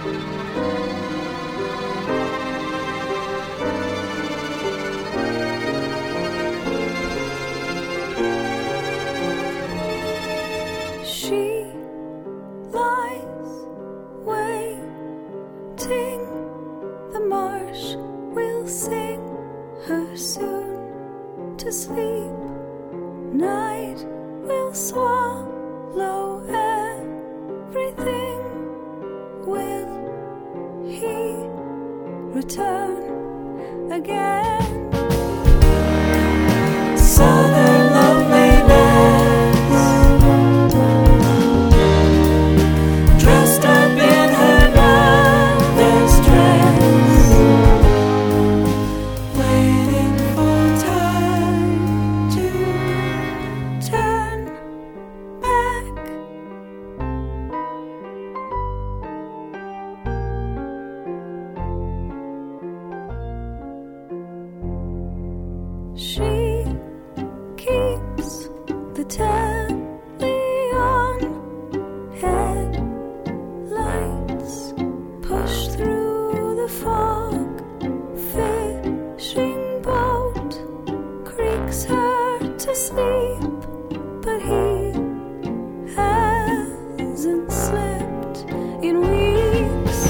She lies waiting, the marsh will sing her soon to sleep. Night will swallow everything. Will he return again? Southern loneliness, dressed up in her mother's dress, waiting for time to turn back. She keeps the telly on, headlights push through the fog. Fishing boat creaks her to sleep, but he hasn't slept in weeks.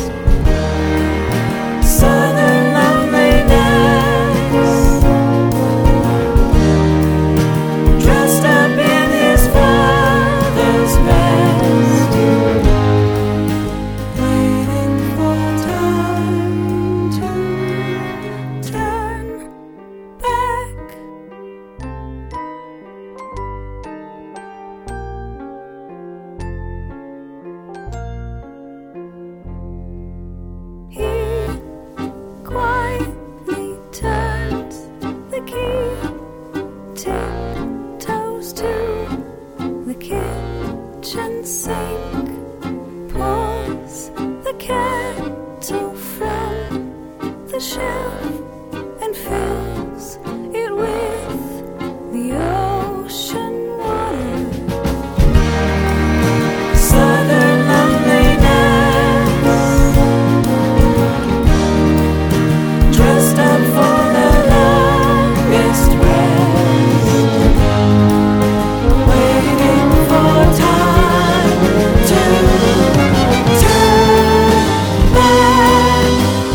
Southern loneliness, dressed up in his father's vest, waiting for time to turn back. He quietly turns the key, tiptoes to the kitchen sink, pulls the kettle from the shelf and fills it with the ocean water. Southern loneliness, dressed up for the longest rest, waiting for time to turn back.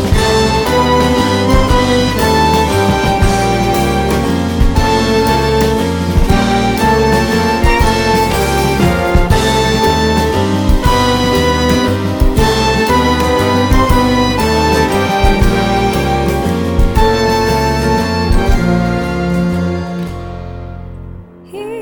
He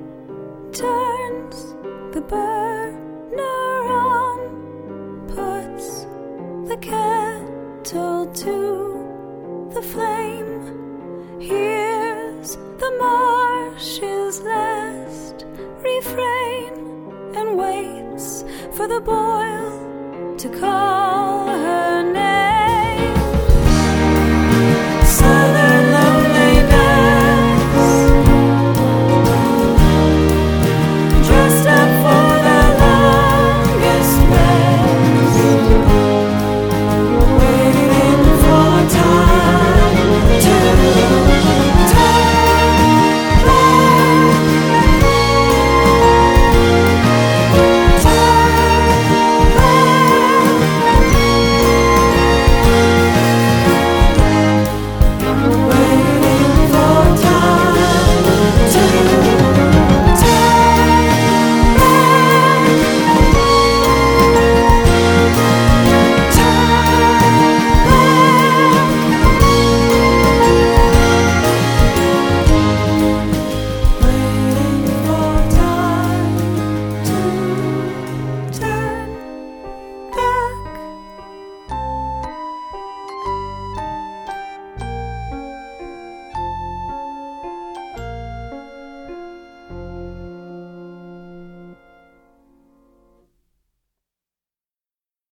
turns the burner on, puts the kettle to the flame, hears the marsh's last refrain, and waits for the boil to call